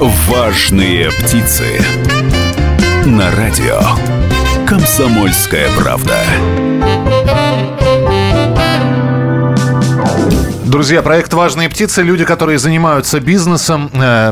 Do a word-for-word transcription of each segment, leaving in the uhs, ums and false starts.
Важные птицы. На радио «Комсомольская правда». Друзья, проект «Важные птицы». Люди, которые занимаются бизнесом, э,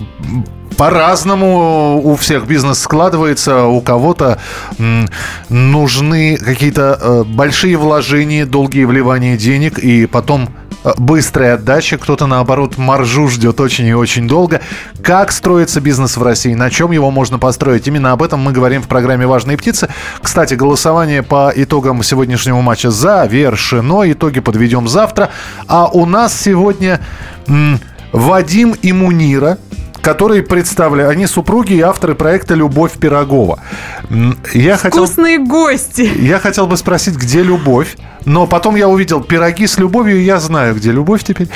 по-разному у всех бизнес складывается. У кого-то м, нужны какие-то э, большие вложения, долгие вливания денег и потом э, быстрая отдача. Кто-то, наоборот, маржу ждет очень и очень долго. Как строится бизнес в России? На чем его можно построить? Именно об этом мы говорим в программе «Важные птицы». Кстати, голосование по итогам сегодняшнего матча завершено. Итоги подведем завтра. А у нас сегодня м, Вадим и Мунира, которые представляют, они супруги и авторы проекта «Любовь Пирогова». Я Вкусные хотел, гости. Я хотел бы спросить, где любовь, но потом я увидел пироги с любовью, и я знаю, где любовь теперь.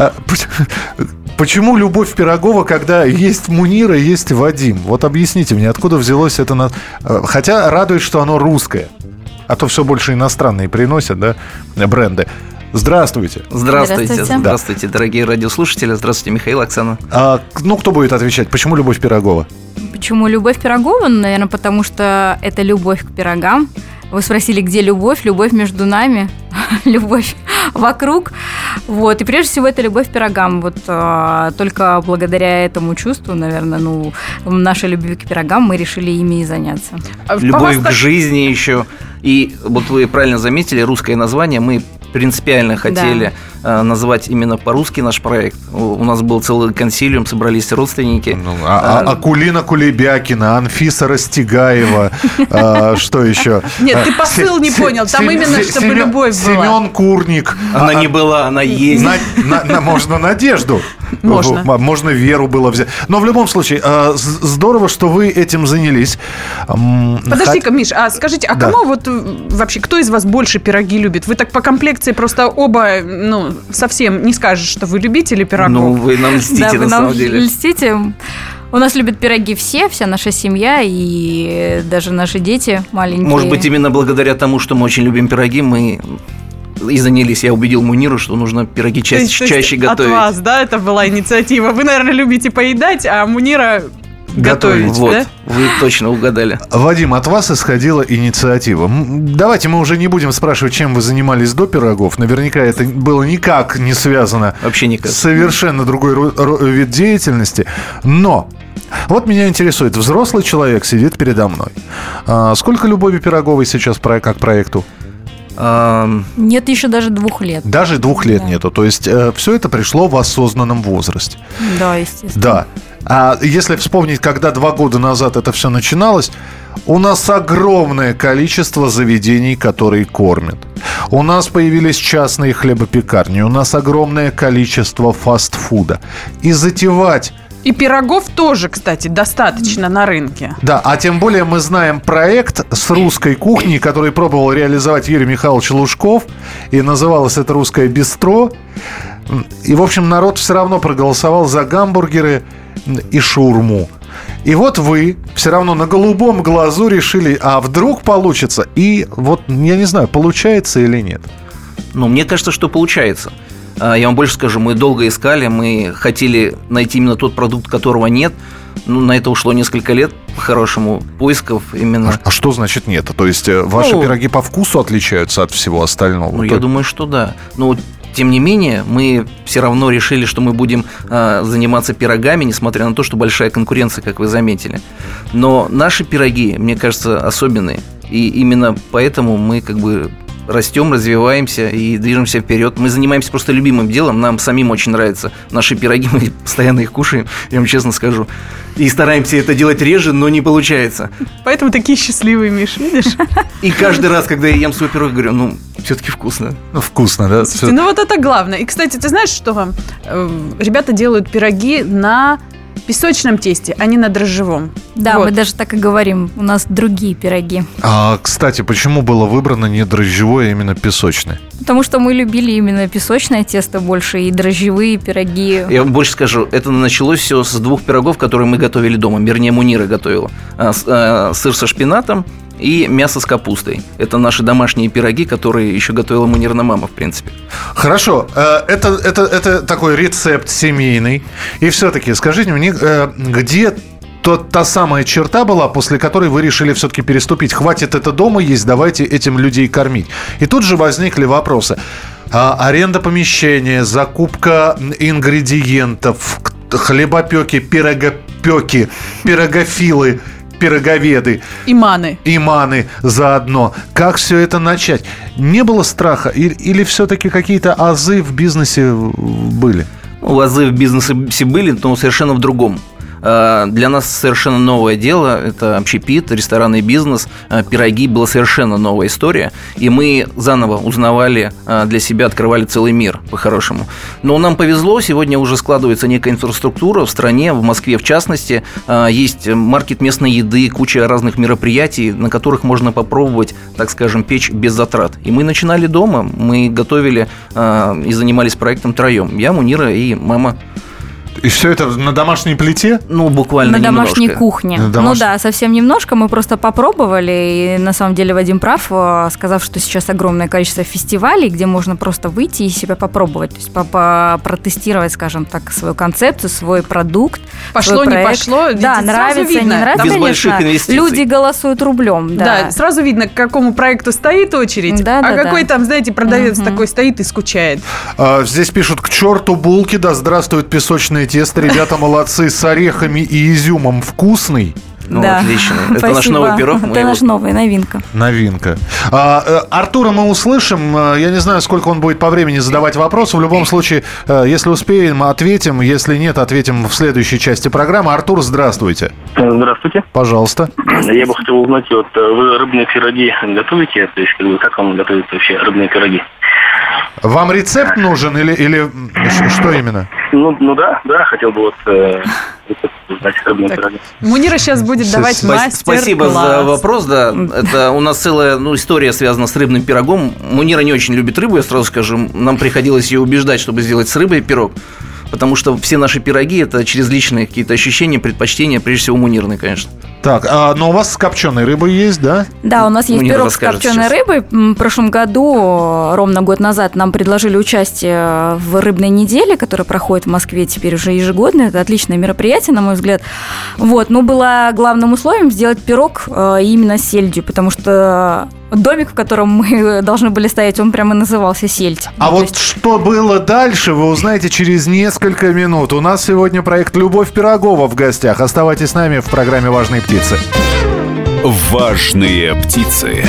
Почему «Любовь Пирогова», когда есть Мунира, есть Вадим? Вот объясните мне, откуда взялось это? На... Хотя радует, что оно русское, а то все больше иностранные приносят, да, бренды. Здравствуйте. Здравствуйте. Здравствуйте, Здравствуйте, дорогие радиослушатели. Здравствуйте, Михаил, Оксана. А, ну, кто будет отвечать? Почему «Любовь Пирогова»? Почему «Любовь Пирогова»? Ну, наверное, потому что это любовь к пирогам. Вы спросили, где любовь? Любовь между нами, любовь вокруг. Вот. И прежде всего это любовь к пирогам. Вот а, только благодаря этому чувству, наверное, ну, нашей любви к пирогам мы решили ими и заняться. Любовь к жизни еще. И вот вы правильно заметили, русское название мы принципиально хотели да. называть именно по-русски наш проект. У нас был целый консилиум, собрались родственники. Ну, а, а, Акулина Кулебякина, Анфиса Растегаева, что еще? Нет, ты посыл не понял, там именно, чтобы любовь была. Семен Курник. Она не была, она есть. Можно Надежду. Можно. Можно Веру было взять. Но в любом случае, здорово, что вы этим занялись. Подожди-ка, Миш, а скажите, а кому вот вообще, кто из вас больше пироги любит? Вы так по комплекции просто оба, ну, совсем не скажешь, что вы любители пирогов. Ну, вы нам льстите, да, на самом деле. льстите. У нас любят пироги все, вся наша семья и даже наши дети маленькие. Может быть, именно благодаря тому, что мы очень любим пироги, мы и занялись. Я убедил Муниру, что нужно пироги ча- то есть, чаще то есть готовить. От вас, да, это была инициатива. Вы, наверное, любите поедать, а Мунира готовить, вот, да? Вы точно угадали. Вадим, от вас исходила инициатива. Давайте мы уже не будем спрашивать, чем вы занимались до пирогов. Наверняка это было никак не связано. Вообще никак. Совершенно другой ро- ро- вид деятельности. Но вот меня интересует, взрослый человек сидит передо мной. А сколько Любови Пироговой сейчас про- как проекту? Нет еще даже двух лет. Даже двух лет да. нету. То есть э, все это пришло в осознанном возрасте. Да, естественно. Да. А если вспомнить, когда два года назад это все начиналось, у нас огромное количество заведений, которые кормят. У нас появились частные хлебопекарни, у нас огромное количество фастфуда. И затевать... И пирогов тоже, кстати, достаточно на рынке. Да, а тем более мы знаем проект с русской кухней, который пробовал реализовать Юрий Михайлович Лужков, и называлось это «Русское бистро». И, в общем, народ все равно проголосовал за гамбургеры и шаурму. И вот вы все равно на голубом глазу решили, а вдруг получится? И вот, я не знаю, получается или нет. Ну, мне кажется, что получается. Я вам больше скажу, мы долго искали, мы хотели найти именно тот продукт, которого нет. Ну, на это ушло несколько лет, по-хорошему, поисков именно. А, а что значит нет? То есть ваши ну, пироги по вкусу отличаются от всего остального? Ну, То... я думаю, что да. Но тем не менее, мы все равно решили, что мы будем а, заниматься пирогами, несмотря на то, что большая конкуренция, как вы заметили. Но наши пироги, мне кажется, особенные. И именно поэтому мы как бы растем, развиваемся и движемся вперед. Мы занимаемся просто любимым делом. Нам самим очень нравятся наши пироги. Мы постоянно их кушаем, я вам честно скажу. И стараемся это делать реже, но не получается. Поэтому такие счастливые, Миш, видишь? И каждый раз, когда я ем свой пирог, говорю, ну, все-таки вкусно. Ну, вкусно, да? Слушайте, ну вот это главное. И, кстати, ты знаешь, что ребята делают пироги на песочном тесте, а не на дрожжевом. Да, вот. Мы даже так и говорим. У нас другие пироги. А, кстати, почему было выбрано не дрожжевое, а именно песочное? Потому что мы любили именно песочное тесто больше и дрожжевые пироги. Я вам больше скажу, это началось все с двух пирогов, которые мы готовили дома. Вернее, Мунира готовила. Сыр со шпинатом и мясо с капустой. Это наши домашние пироги, которые еще готовила Мунирина мама, в принципе. Хорошо, это, это, это такой рецепт семейный. И все-таки скажите мне, где то, та самая черта была, после которой вы решили все-таки переступить? Хватит это дома есть, давайте этим людей кормить. И тут же возникли вопросы. А, аренда помещения, закупка ингредиентов, хлебопеки, пирогопеки, пирогофилы, пироговеды. Иманы. Иманы заодно. Как все это начать? Не было страха? Или, или все-таки какие-то азы в бизнесе были? Ну, азы в бизнесе были, но совершенно в другом. Для нас совершенно новое дело. Это общепит, ресторанный бизнес. Пироги была совершенно новая история. И мы заново узнавали для себя, открывали целый мир по-хорошему. Но нам повезло. Сегодня уже складывается некая инфраструктура в стране, в Москве в частности. Есть маркет местной еды, куча разных мероприятий, на которых можно попробовать, так скажем, печь без затрат. И мы начинали дома. Мы готовили и занимались проектом втроем. Я, Мунира и мама. И все это на домашней плите? Ну, буквально на немножко. домашней кухне. На домаш... Ну да, совсем немножко. Мы просто попробовали. И на самом деле Вадим прав, сказав, что сейчас огромное количество фестивалей, где можно просто выйти и себя попробовать. То есть протестировать, скажем так, свою концепцию, свой продукт. Пошло, свой не пошло. Да, нравится, видно. не нравится, Без конечно. больших инвестиций. Люди голосуют рублем. Да. Да, сразу видно, к какому проекту стоит очередь, да, а да, какой да. там, знаете, продавец Угу. такой стоит и скучает. А, здесь пишут: к черту булки, да здравствует песочное тесто. Ребята молодцы, с орехами и изюмом вкусный. Ну, да. отлично. Это Спасибо. наш новый пирог. Это его... наш новый, новинка. Новинка. А, э, Артура мы услышим. Я не знаю, сколько он будет по времени задавать вопросы. В любом случае, э, если успеем, ответим. Если нет, ответим в следующей части программы. Артур, здравствуйте. Здравствуйте. Пожалуйста. Я бы хотел узнать, вот вы рыбные пироги готовите? То есть, как, бы, как вам готовятся вообще рыбные пироги? Вам рецепт нужен или, или что именно? Ну, ну да, да, хотел бы вот э, узнать рыбные Так. пироги. Мунира сейчас будет давать Спа- мастер-класс. Спасибо за вопрос, да. Это у нас целая ну, история связана с рыбным пирогом. Мунира не очень любит рыбу, я сразу скажу. Нам приходилось ее убеждать, чтобы сделать с рыбой пирог. Потому что все наши пироги – это через личные какие-то ощущения, предпочтения, прежде всего Мунирной, конечно. Так, а, но у вас с копченой рыбой есть, да? Да, у нас есть Мунира пирог с расскажет копченой сейчас. рыбой. В прошлом году, ровно год назад, нам предложили участие в рыбной неделе, которая проходит в Москве теперь уже ежегодно. Это отличное мероприятие, на мой взгляд. Вот, но было главным условием сделать пирог э, именно с сельдью, потому что домик, в котором мы должны были стоять, он прямо назывался «Сельдь». А Ну, то вот есть- что было дальше, вы узнаете через несколько минут. У нас сегодня проект «Любовь Пирогова» в гостях. Оставайтесь с нами в программе «Важные птицы». Важные птицы.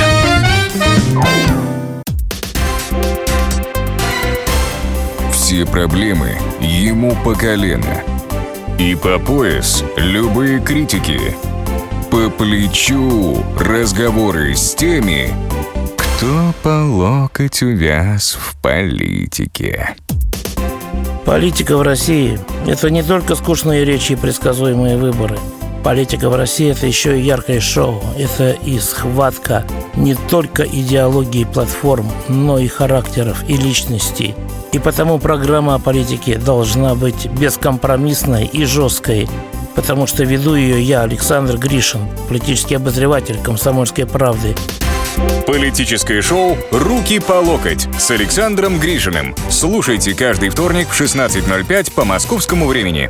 Все проблемы ему по колено. И по пояс любые критики. По плечу разговоры с теми, кто по локоть увяз в политике. Политика в России – это не только скучные речи и предсказуемые выборы. Политика в России – это еще и яркое шоу. Это и схватка не только идеологии платформ, но и характеров и личностей. И потому программа о политике должна быть бескомпромиссной и жесткой, потому что веду ее я, Александр Гришин, политический обозреватель «Комсомольской правды». Политическое шоу «Руки по локоть» с Александром Гришиным. Слушайте каждый вторник в шестнадцать ноль пять по московскому времени.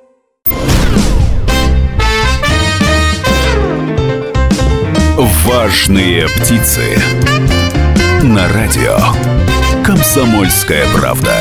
Важные птицы. На радио «Комсомольская правда».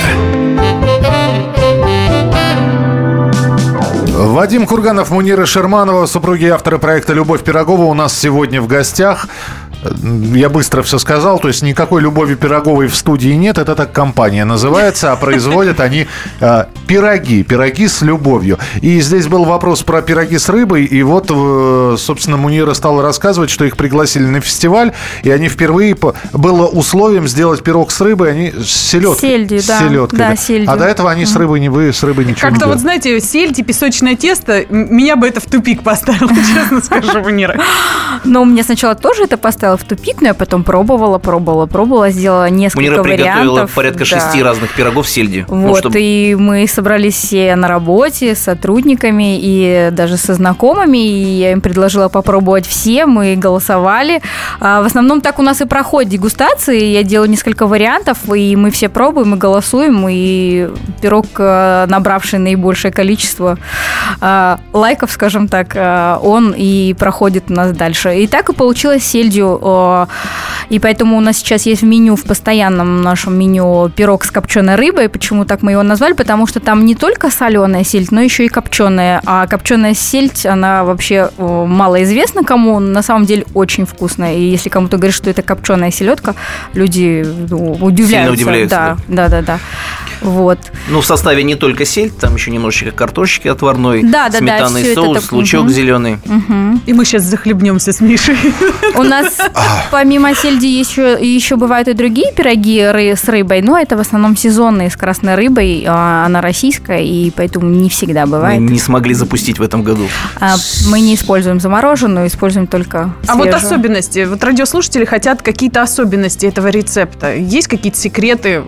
Вадим Курганов, Мунира Шерманова, супруги автора проекта «Любовь Пирогова» у нас сегодня в гостях. Я быстро все сказал, то есть никакой Любови Пироговой в студии нет, это так компания называется, а производят они э, пироги, пироги с любовью. И здесь был вопрос про пироги с рыбой, и вот, э, собственно, Мунира стала рассказывать, что их пригласили на фестиваль, и они впервые, по... было условием сделать пирог с рыбой, они с селедкой. Сельдью, да. С селедкой, Да, да. сельдью. А до этого они с рыбой не вы, с рыбой ничего не Как-то вот, делали. знаете, сельдь и песочное тесто, м- меня бы это в тупик поставило, честно скажу, Мунира. Но мне сначала тоже это поставило поставила в тупик, но я потом пробовала, пробовала, пробовала, сделала несколько Мунира вариантов. приготовила порядка да. шести разных пирогов с сельдью. Вот, ну, чтобы... и мы собрались все на работе с сотрудниками и даже со знакомыми, и я им предложила попробовать все, мы голосовали. В основном так у нас и проходит дегустации, я делаю несколько вариантов, и мы все пробуем и голосуем, и пирог, набравший наибольшее количество лайков, скажем так, он и проходит у нас дальше. И так и получилось с сельдью, и поэтому у нас сейчас есть в меню, в постоянном нашем меню пирог с копченой рыбой. Почему так мы его назвали? Потому что там не только соленая сельдь, но еще и копченая. А копченая сельдь, она вообще малоизвестна кому, на самом деле очень вкусная. И если кому-то говорит, что это копченая селедка, люди удивляются. Сильно удивляются. Да, да, да, да. Вот. Ну, в составе не только сельдь, там еще немножечко картошечки отварной, да, да, сметанный да, соус, это... лучок угу. зеленый. Угу. И мы сейчас захлебнемся с Мишей. У нас помимо сельди еще, еще бывают и другие пироги с рыбой, но это в основном сезонные с красной рыбой, она российская, и поэтому не всегда бывает. Мы не смогли запустить в этом году. Мы не используем замороженную, используем только свежую. А вот особенности, вот радиослушатели хотят какие-то особенности этого рецепта. Есть какие-то секреты?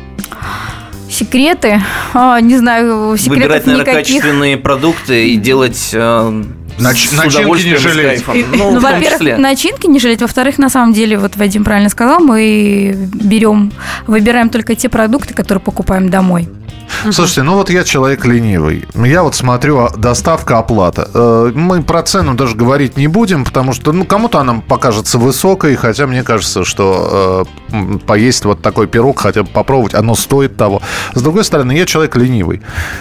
Секреты? О, не знаю, секретов Выбирать, наверное, никаких. Качественные продукты и делать... Э, Нач- с начинки не жалеть. Ну, ну, во-первых, числе. начинки не жалеть. Во-вторых, на самом деле, вот Вадим правильно сказал, мы берем, выбираем только те продукты, которые покупаем домой. Слушайте, ну вот я человек ленивый. Я вот смотрю, доставка, оплата. Мы про цену даже говорить не будем, потому что ну, кому-то она покажется высокой, хотя мне кажется, что э, поесть вот такой пирог, хотя бы попробовать, оно стоит того. С другой стороны, я человек ленивый.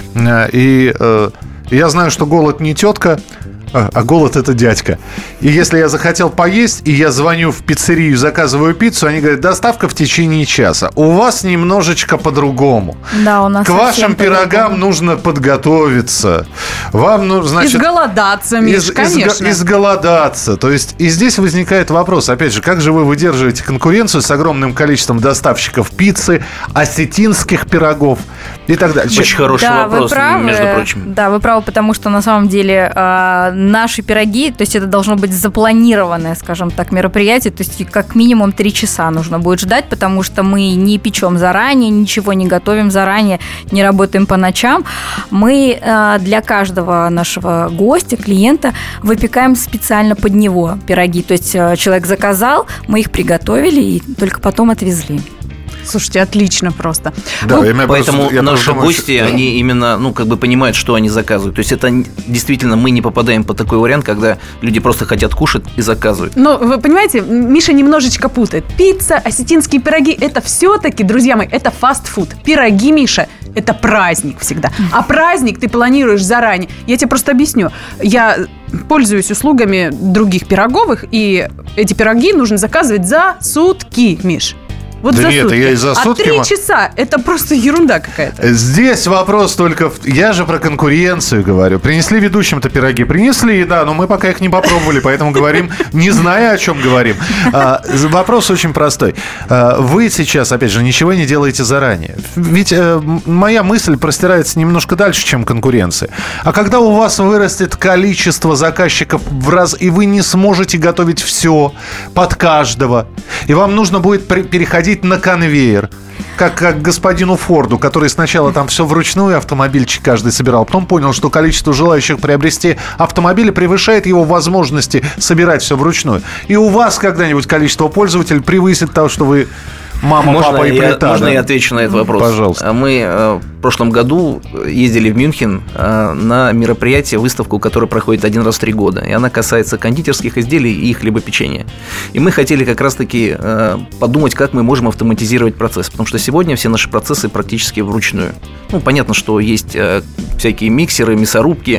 И э, я знаю, что голод не тетка, а голод – это дядька. И если я захотел поесть, и я звоню в пиццерию, заказываю пиццу, они говорят, доставка в течение часа. У вас немножечко по-другому. Да, у нас К вашим пирогам по-другому. нужно подготовиться. Вам, ну, значит... Изголодаться, Миш, из, конечно. Изго, изголодаться. То есть, и здесь возникает вопрос, опять же, как же вы выдерживаете конкуренцию с огромным количеством доставщиков пиццы, осетинских пирогов и так далее? Очень хороший да, вопрос, вы правы, между прочим. Да, вы правы, потому что на самом деле э, наши пироги, то есть это должно быть запланированное, скажем так, мероприятие, то есть как минимум три часа нужно будет ждать, потому что мы не печем заранее, ничего не готовим заранее, не работаем по ночам. Мы э, для каждого нашего гостя, клиента выпекаем специально под него пироги, то есть э, человек заказал, мы их приготовили и только потом отвезли. Слушайте, отлично просто. Да, ну, поэтому просто, наши думаю, гости, что... они именно, ну, как бы понимают, что они заказывают. То есть это действительно мы не попадаем под такой вариант, когда люди просто хотят кушать и заказывают. Но вы понимаете, Миша немножечко путает. Пицца, осетинские пироги – это все-таки, друзья мои, это фастфуд. Пироги, Миша, это праздник всегда. А праздник ты планируешь заранее. Я тебе просто объясню. Я пользуюсь услугами других пироговых, и эти пироги нужно заказывать за сутки, Миш. Вот Да за нет, сутки. я и за А сутки три мо- часа – это просто ерунда какая-то. Здесь вопрос только... В... Я же про конкуренцию говорю. Принесли ведущим-то пироги? Принесли, да, но мы пока их не попробовали, поэтому говорим, не зная, о чем говорим. А, вопрос очень простой. А, вы сейчас, опять же, ничего не делаете заранее. Ведь а, моя мысль простирается немножко дальше, чем конкуренция. А когда у вас вырастет количество заказчиков в раз, и вы не сможете готовить все под каждого, и вам нужно будет при- переходить на конвейер, как, как господину Форду, который сначала там все вручную автомобильчик каждый собирал, потом понял, что количество желающих приобрести автомобили превышает его возможности собирать все вручную. И у вас когда-нибудь количество пользователей превысит того, что вы мама, можно папа и я, плита. Можно да? я отвечу на этот вопрос? Пожалуйста. Мы э, в прошлом году ездили в Мюнхен э, на мероприятие, выставку, которая проходит один раз в три года. И она касается кондитерских изделий и хлебопечения. И мы хотели как раз-таки э, подумать, как мы можем автоматизировать процесс. Потому что сегодня все наши процессы практически вручную. Ну, понятно, что есть э, всякие миксеры, мясорубки,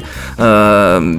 э,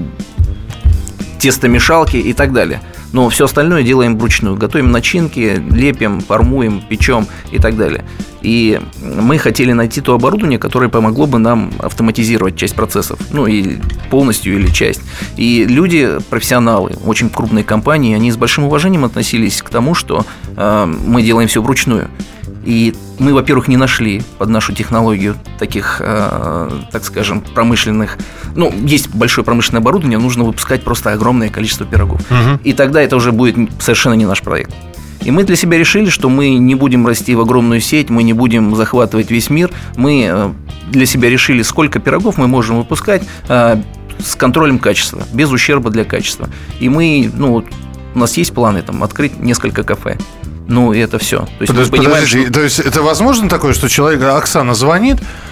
тестомешалки и так далее. Но все остальное делаем вручную. Готовим начинки, лепим, формуем, печем и так далее. И мы хотели найти то оборудование, которое помогло бы нам автоматизировать часть процессов. Ну, и полностью или часть. И люди, профессионалы, очень крупные компании, они с большим уважением относились к тому, что э, мы делаем все вручную. И мы, во-первых, не нашли под нашу технологию таких, э, так скажем, промышленных... Ну, есть большое промышленное оборудование, нужно выпускать просто огромное количество пирогов. Угу. И тогда это уже будет совершенно не наш проект. И мы для себя решили, что мы не будем расти в огромную сеть, мы не будем захватывать весь мир. Мы для себя решили, сколько пирогов мы можем выпускать э, с контролем качества, без ущерба для качества. И мы, ну, у нас есть планы там открыть несколько кафе. Ну, и это все. То есть, Подожди, мы понимаем, подожди, что... то есть это возможно такое, что человек, Оксана звонит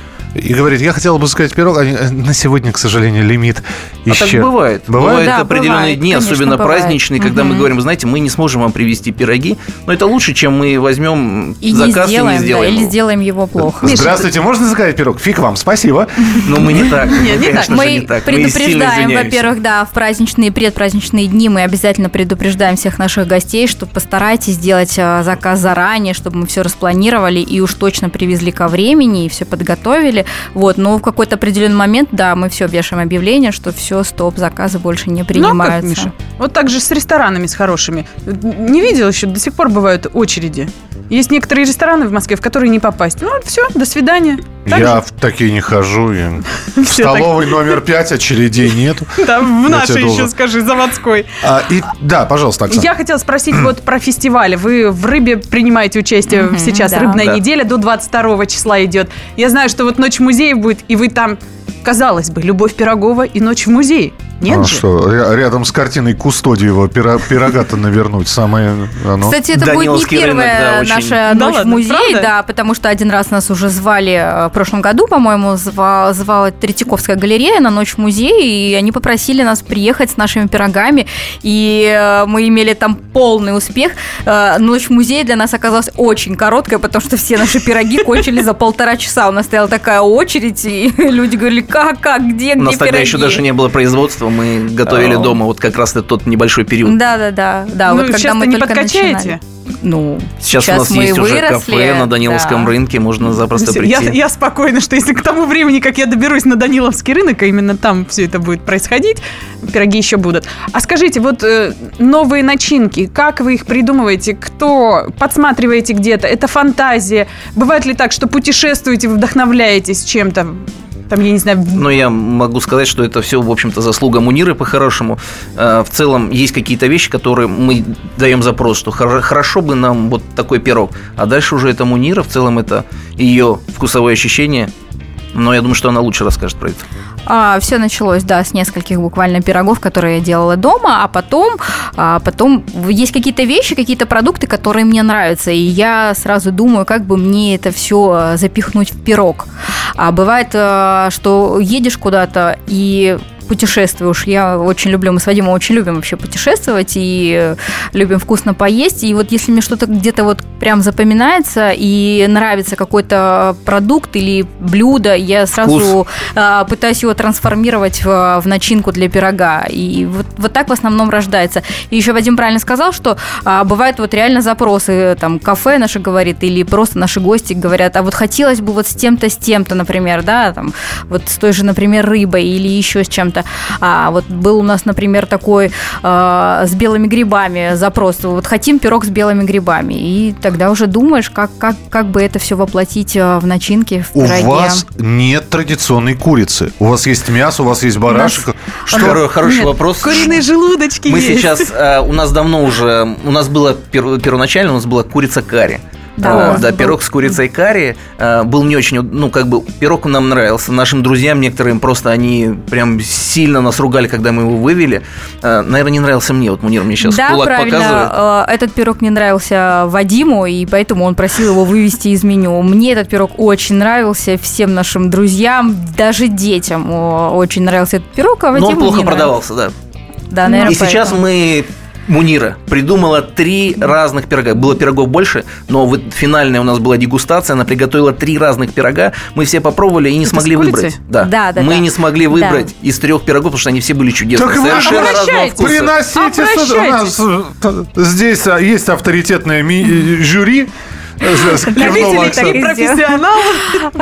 и говорит, я хотела бы заказать пирог, а на сегодня, к сожалению, лимит исчерп. А так бывает. Бывает, бывает да, определенные бывает, дни, конечно, особенно бывает. праздничные, когда Угу. мы говорим, вы знаете, мы не сможем вам привезти пироги, но это лучше, чем мы возьмем И заказ не сделаем, и не сделаем да, или его. сделаем его плохо. Здравствуйте, можно заказать пирог? Фиг вам, спасибо. Но мы не так. Нет, не конечно так. же, Мы не так. предупреждаем, сильно извиняемся. во-первых, да, в праздничные и предпраздничные дни мы обязательно предупреждаем всех наших гостей, что постарайтесь сделать а, заказ заранее, чтобы мы все распланировали и уж точно привезли ко времени и все подготовили. Вот, но в какой-то определенный момент, да, мы все вешаем объявление, что все, стоп, заказы больше не принимаются. Ну, а как, Миша? Вот так же с ресторанами, с хорошими. Не видел еще, до сих пор бывают очереди. Есть некоторые рестораны в Москве, в которые не попасть. Ну, все, до свидания. Так Я же? в такие не хожу. и В Все столовой номер пять очередей нету. Да, в Я нашей тебе еще, должен. скажи, заводской. А, и, да, пожалуйста, Оксана. Я хотела спросить вот про фестивали. Вы в «Рыбе» принимаете участие Мгм, сейчас. да. «Рыбная Да. неделя» до двадцать второго числа идет. Я знаю, что вот «Ночь музея» будет, и вы там, казалось бы, Любовь Пирогова и «Ночь в музее». Нет А же? что, ря- рядом с картиной Кустодиева пира- пирога-то навернуть. Самое оно. Кстати, это будет не Даниловский рынок, первая да, очень. наша Да ночь в ладно, музее, правда? да, потому что один раз нас уже звали э, в прошлом году, по-моему, звала, звала Третьяковская галерея на ночь в музее, и они попросили нас приехать с нашими пирогами, и э, мы имели там полный успех. Э, Ночь в музее для нас оказалась очень короткая, потому что все наши пироги кончились за полтора часа. У нас стояла такая очередь, и люди говорили, как, как, где, где У нас тогда пироги? еще даже не было производства, мы готовили О. дома, вот как раз это тот небольшой период. Да, да, да, да. Ну, вот когда сейчас-то мы не только подкачаете? начинали. Ну, Сейчас, у нас мы есть уже выросли, кафе на Даниловском да. рынке, можно запросто Всё, прийти. Я, я спокойна, что если к тому времени, как я доберусь на Даниловский рынок, а именно там все это будет происходить, пироги еще будут. А скажите, вот э, новые начинки, как вы их придумываете? Кто? Подсматриваете где-то? Это фантазия? Бывает ли так, что путешествуете, вы вдохновляетесь чем-то? Там, я не знаю... Но я могу сказать, что это все, в общем-то, заслуга Муниры по-хорошему. Э, В целом, есть какие-то вещи, которые мы даем запрос, что хор- хорошо бы нам вот такой пирог. А дальше уже это Мунира, в целом это ее вкусовое ощущение. Но я думаю, что она лучше расскажет про это. А, все началось, да, с нескольких буквально пирогов, которые я делала дома, а потом, а потом есть какие-то вещи, какие-то продукты, которые мне нравятся, и я сразу думаю, как бы мне это все запихнуть в пирог. А бывает, а, что едешь куда-то и путешествуешь. Я очень люблю, мы с Вадимом очень любим вообще путешествовать и любим вкусно поесть. И вот если мне что-то где-то вот прям запоминается и нравится какой-то продукт или блюдо, я сразу а, пытаюсь его трансформировать в, в начинку для пирога. И вот, вот так в основном рождается. И еще Вадим правильно сказал, что а, бывают вот реально запросы, там, кафе наше говорит, или просто наши гости говорят, а вот хотелось бы вот с тем-то, с тем-то, например, да, там, вот с той же, например, рыбой или еще с чем-то. А вот был у нас, например, такой э, с белыми грибами запрос. Вот хотим пирог с белыми грибами. И тогда уже думаешь, как, как, как бы это все воплотить в начинке, в У пироге. вас нет традиционной курицы. У вас есть мясо, у вас есть барашек. Что? Хоро- Хороший Нет, вопрос. Куриные желудочки Мы есть. сейчас, э, у нас давно уже, у нас было пер- первоначально, у нас была курица карри. Да, А, да, был. пирог с курицей карри а, был не очень, ну, как бы, пирог нам нравился. Нашим друзьям некоторым просто они прям сильно нас ругали, когда мы его вывели. А, наверное, не нравился мне. Вот Мунир мне сейчас Да, кулак правильно. показывает. Э, Этот пирог не нравился Вадиму, и поэтому он просил его вывести из меню. Мне этот пирог очень нравился, всем нашим друзьям, даже детям о, очень нравился этот пирог, а Но Вадиму он плохо не нравился. продавался, да. Да, наверное, И сейчас поэтому. мы... Мунира придумала три разных пирога. Было пирогов больше, но вот финальная у нас была дегустация. Она приготовила три разных пирога. Мы все попробовали и не Это смогли с курицей? выбрать. Да. Да, да, мы да. не смогли выбрать из трех пирогов, потому что они все были чудесные. Так вы Совершенно разного обращайтесь. вкуса. Приносите сюда. У нас э, здесь а, есть авторитетное ми- жюри. Кивнула Любители Оксана. такие профессионалы. Мы Хорошо,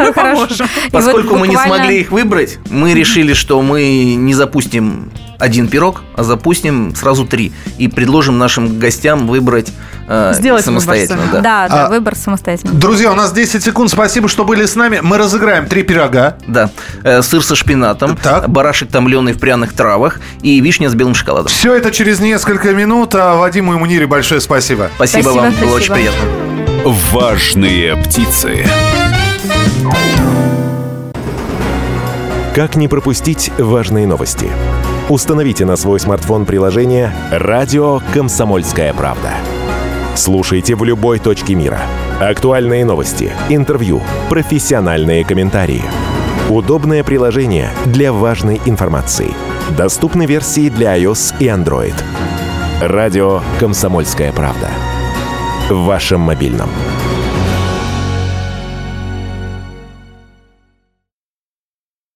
можем. Поскольку вот мы не буквально- смогли их выбрать, мы решили, что мы не запустим один пирог, а запустим сразу три. И предложим нашим гостям выбрать э, Сделать выбор самостоятельно. сами. Да. Да, да, А- выбор самостоятельно. Друзья, у нас десять секунд. Спасибо, что были с нами. Мы разыграем три пирога. Да. Э, сыр со шпинатом, Так. барашек томленый в пряных травах и вишня с белым шоколадом. Все это через несколько минут. А Вадиму и Мунире большое спасибо. Спасибо, Спасибо, вам, было очень спасибо. приятно. Важные птицы. Как не пропустить важные новости? Установите на свой смартфон приложение «Радио Комсомольская правда». Слушайте в любой точке мира. Актуальные новости, интервью, профессиональные комментарии. Удобное приложение для важной информации. Доступны версии для iOS и Android. «Радио Комсомольская правда». В вашем мобильном.